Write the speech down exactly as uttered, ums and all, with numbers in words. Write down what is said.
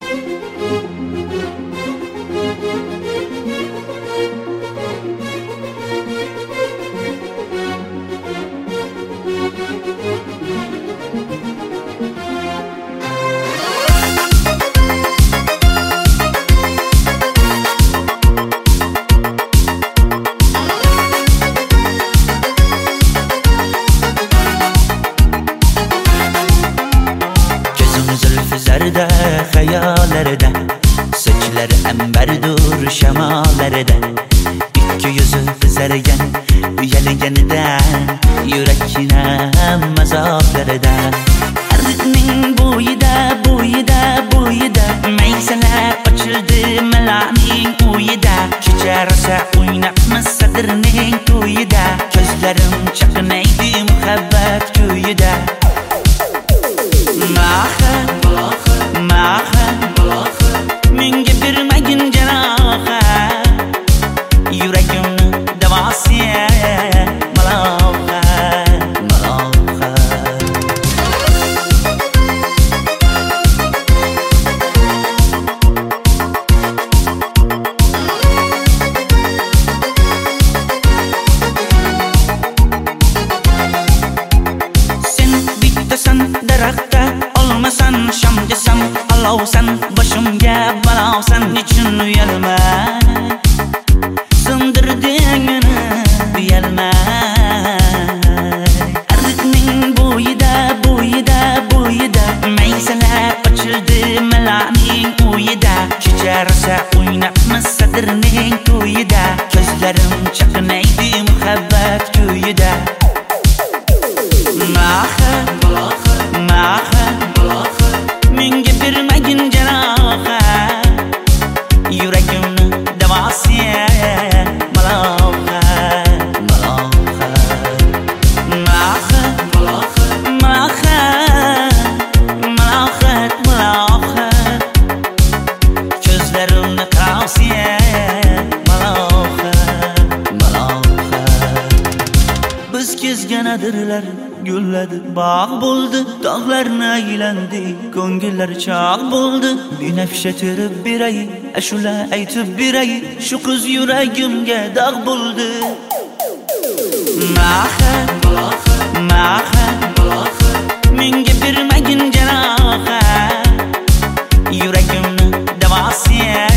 Zerde hayallarda, saçları emberdur şemalarda. İki yüzü kızargan, uyalganidan, yurakina mazoblarda. Arıqning bo'yida, bo'yida, bo'yida, maysalar ochildi malaning uyida. Kecha rosa o'ynabmiz sadrning to'yida, ko'zlarim chaqnaydi muhabbat kuyida. Maha Maha, menga bermagin janoha, yuragimni davosi maloha, maloha. Sen bittasan daraxtda, olmasan shamgasan, olovsan boshimga balosan, nechun uyalma sindirding meni uyalmay. Arıqning bo'yida, bo'yida, bo'yida, maysalar ochildi malaning uyida. Kecha rosa o'ynabmiz sadrning to'yida, ko'zlarim chaqnaydi muhabbat kuyida. Maha Maha, menga bermagin janoha, yuragimni davosi maloha, maloha. Maha Maha, malohat, malohat, ko'zlarimni qarasi maloha, maloha. Biz kezgan adirlar gulladi, bog' bo'ldi, tog'larni aylandi, ko'ngillar chog' bo'ldi. Binafsha terib beray, ashula aytib beray, shu qiz yuragimga dog' bo'ldi. Maha Maha, menga bermagin janoha, yuragimni davosi